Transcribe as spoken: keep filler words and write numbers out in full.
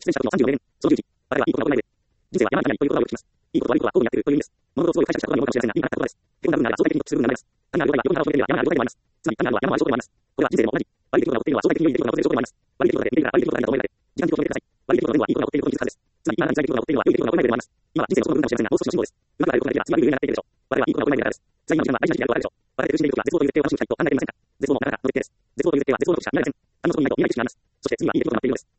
出演者のさんじゅうよねん、そのじゅうじ、我々はいいことが起こらないで。人生は山あり谷ありということがよく聞きます。いいこと悪いことはこうになっているという意味です。物事をすごい解釈したことが日本かもしれませんが、意味がなかったことです。結論が運なら相対的に得する部分になります。谷がある状態は世論からを表現では山がある状態でもあります。つまり、谷があるのは山もある状態でもあります。これは人生でも同じ。悪い出来事が起こっているのは相対的に良い出来事が起こっている状態でもあります。悪い出来事で見ているから悪い出来事があるんだと思えないで。時間軸を止めてください。悪い出来事の前にはいいことが起こっていることに気づくからです。つまり、今何かに辛い出来事が起こっているのは良い出来事が起こらないでもあります。今は人生のその部分かもしれませんが、もう少しの進歩です。今は人生のその部分かもしれませんが、もう少しの進歩です。うまくあることができるのは次は有名になっているでしょう。我々はいいことが起こらないであるです。ザインは今大事な時期であるでしょう。我々苦しんでいる時は絶望という絶対を楽しむ機会と考えてみませんか。絶望もなかなか乗り手です。絶望という絶対は絶望の時しか見られません。あの外にいないと見えない景色があります。そして次はいい出来事が待っているのです。